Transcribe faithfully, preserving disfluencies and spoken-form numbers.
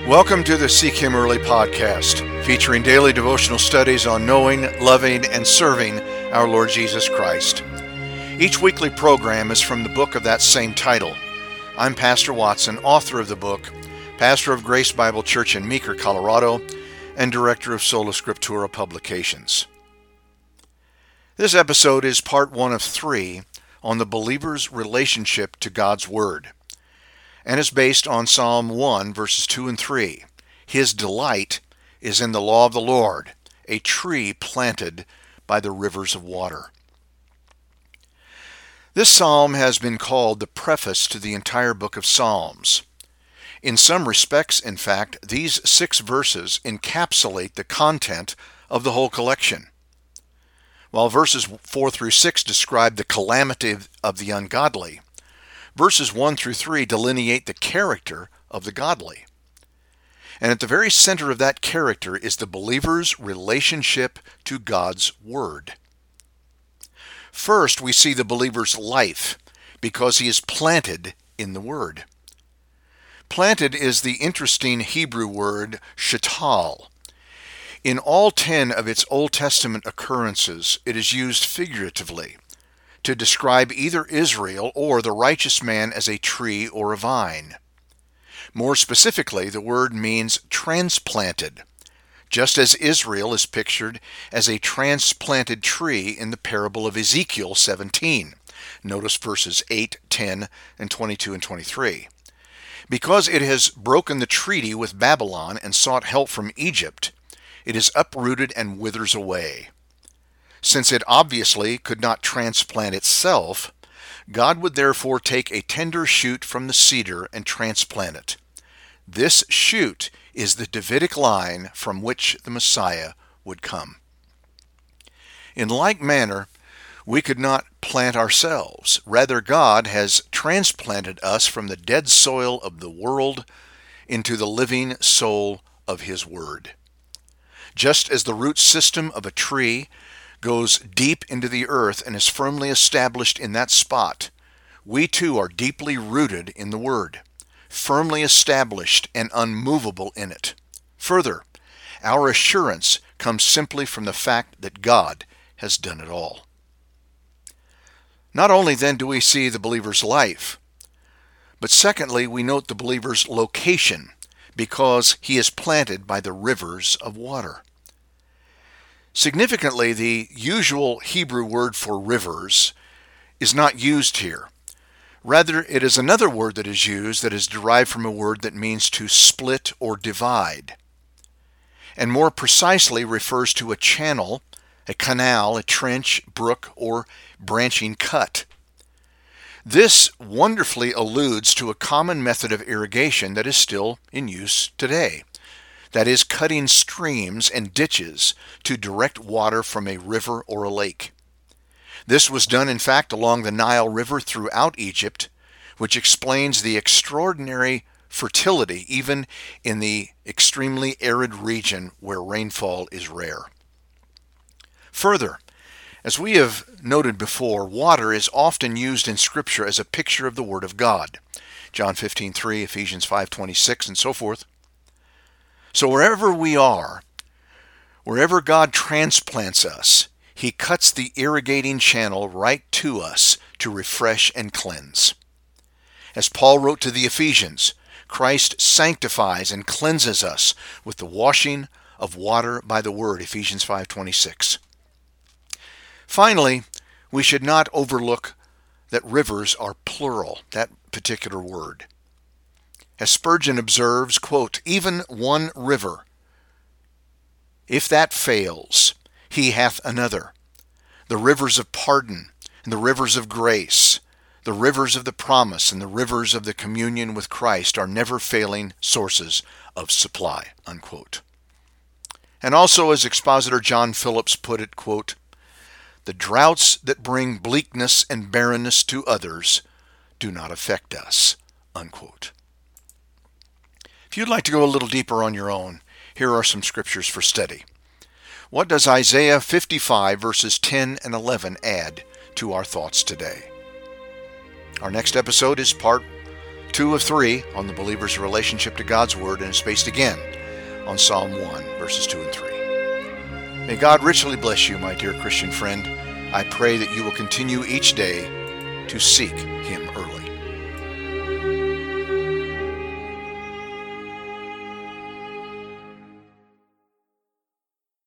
Welcome to the Seek Him Early podcast, featuring daily devotional studies on knowing, loving, and serving our Lord Jesus Christ. Each weekly program is from the book of that same title. I'm Pastor Watson, author of the book, pastor of Grace Bible Church in Meeker, Colorado, and director of Sola Scriptura Publications. This episode is part one of three on the believer's relationship to God's Word, and is based on Psalm one, verses two and three. His delight is in the law of the Lord, a tree planted by the rivers of water. This psalm has been called the preface to the entire book of Psalms. In some respects, in fact, these six verses encapsulate the content of the whole collection. While verses four through six describe the calamity of the ungodly, verses one through three delineate the character of the godly. And at the very center of that character is the believer's relationship to God's Word. First, we see the believer's life because he is planted in the Word. Planted is the interesting Hebrew word shatal. In all ten of its Old Testament occurrences, it is used figuratively to describe either Israel or the righteous man as a tree or a vine. More specifically, the word means transplanted, just as Israel is pictured as a transplanted tree in the parable of Ezekiel seventeen. Notice verses eight, ten, and twenty-two and twenty-three. Because it has broken the treaty with Babylon and sought help from Egypt, it is uprooted and withers away. Since it obviously could not transplant itself, God would therefore take a tender shoot from the cedar and transplant it. This shoot is the Davidic line from which the Messiah would come. In like manner, we could not plant ourselves. Rather, God has transplanted us from the dead soil of the world into the living soul of His Word. Just as the root system of a tree goes deep into the earth and is firmly established in that spot, we too are deeply rooted in the Word, firmly established and unmovable in it. Further, our assurance comes simply from the fact that God has done it all. Not only then do we see the believer's life, but secondly, we note the believer's location because he is planted by the rivers of water. Significantly, the usual Hebrew word for rivers is not used here. Rather, it is another word that is used that is derived from a word that means to split or divide, and more precisely refers to a channel, a canal, a trench, brook, or branching cut. This wonderfully alludes to a common method of irrigation that is still in use today. That is, cutting streams and ditches to direct water from a river or a lake. This was done, in fact, along the Nile River throughout Egypt, which explains the extraordinary fertility even in the extremely arid region where rainfall is rare. Further, as we have noted before, water is often used in Scripture as a picture of the Word of God. John fifteen three, Ephesians five twenty-six, and so forth. So wherever we are, wherever God transplants us, He cuts the irrigating channel right to us to refresh and cleanse. As Paul wrote to the Ephesians, Christ sanctifies and cleanses us with the washing of water by the Word, Ephesians five twenty-six. Finally, we should not overlook that rivers are plural, that particular word. As Spurgeon observes, quote, "Even one river, if that fails, He hath another. The rivers of pardon, and the rivers of grace, the rivers of the promise, and the rivers of the communion with Christ are never failing sources of supply," unquote. And also, as expositor John Phillips put it, quote, "The droughts that bring bleakness and barrenness to others do not affect us," unquote. If you'd like to go a little deeper on your own, here are some scriptures for study. What does Isaiah fifty-five verses ten and eleven add to our thoughts today? Our next episode is part two of three on the believer's relationship to God's Word, and is based again on Psalm one, verses two and three. May God richly bless you, my dear Christian friend. I pray that you will continue each day to seek Him